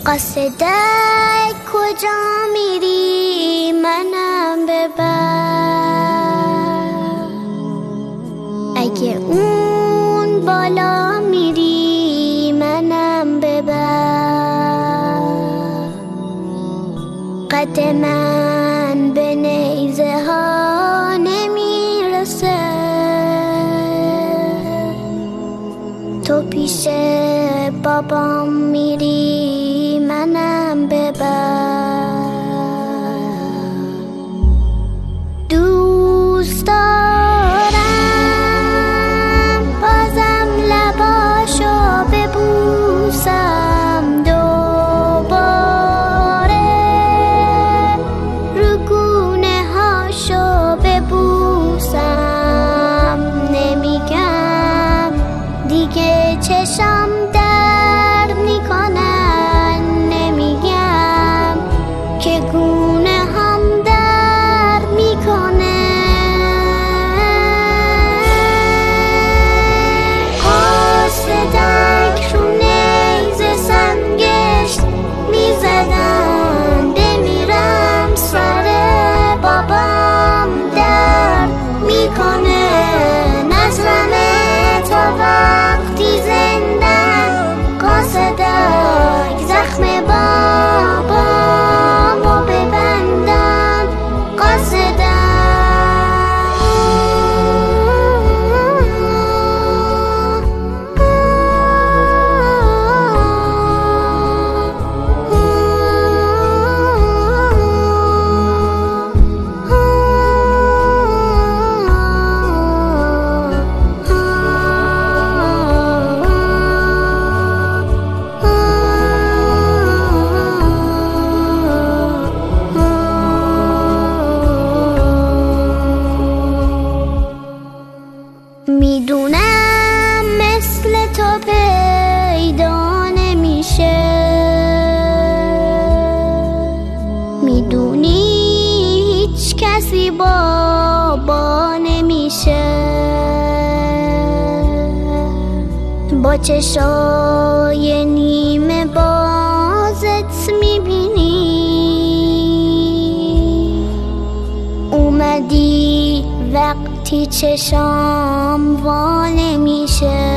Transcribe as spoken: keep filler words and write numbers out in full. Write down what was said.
قصدک کجا میری منم ببر، اگه اون بالا میری منم ببر. قد من به نیزه ها نمیرسه، تو پیش بابام میری منم ببر. دوست دارم بازم لباشو ببوسم دوباره، رو گونه هاشو ببوسم. نمیگم دیگه چشم در میکنن، نمیگم که گونه هم در میکنه. قاصدک رو نیزه سنگشت میزدن، بمیرم سر بابام درد میکنه. نظرمه تا وقتی زندم، قاصدک زخم بابامو ببندم. قاصدک میدونم مثل تو پیدا نمیشه، میدونی هیچ کسی بابا نمیشه. با چشای نیمه بازت میبینی اومدی وقتی چشام وا نمیشه.